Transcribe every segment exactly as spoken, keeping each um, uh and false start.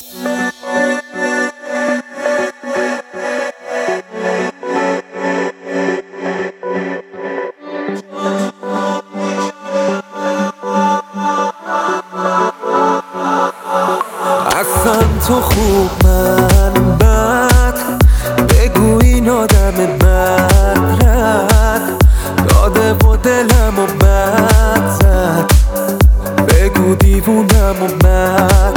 اصلا تو خوب من بد، بگو این آدم بد رد داده و دلم و بد زد، بگو دیوونم و بد،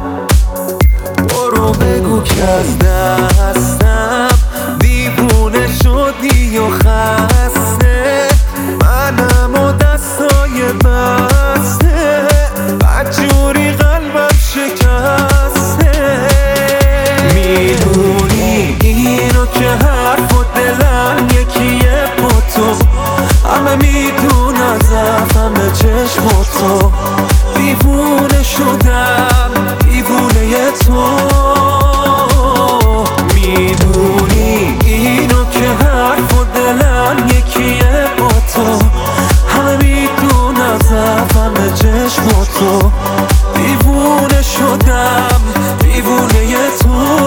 برو بگو که از دستم دیوونه شدی و خسته، منم و دستای بسته بدجوری قلبم شکسته. میدونی اینو که حرف و دلم یکیه با تو، همه میدونن ضعفم به چشم تو، دیوونه شدم دیوونه تو. میدونی اینو که حرف و دلم یکیه با تو، همه میدونن ضعفم به چشم تو، دیوونه شدم دیوونه تو.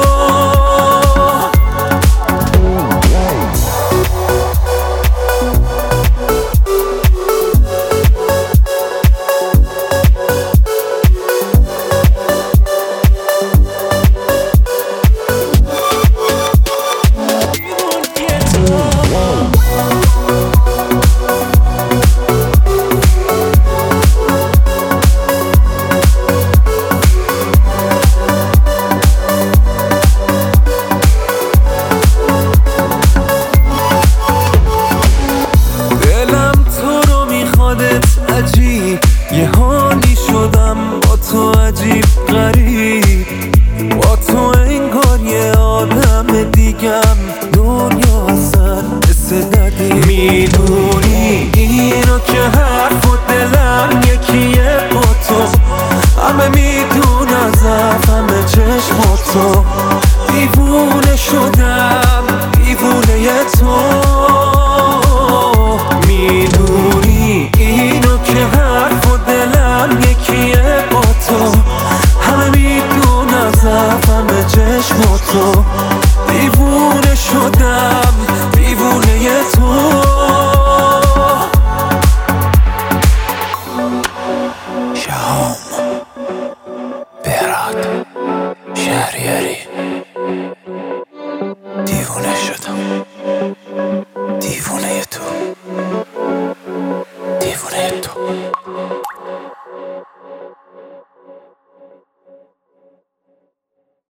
عجیب یه حالی شدم با تو، عجیب غریب با تو، انگار یه آدم دیگم، دنیا اصلا مثل ندی. میدونی اینو که حرف و دلم یکیه با تو، همه میدونن ضعفم به چشم تو، دیوونه شدم دیوونه تو. میدونی اینو که حرف و دلم یکیه با تو، همه میدونن ضعفم به چشم تو، دیوونه شدم دیوونه تو. شهام بهراد شهریاری.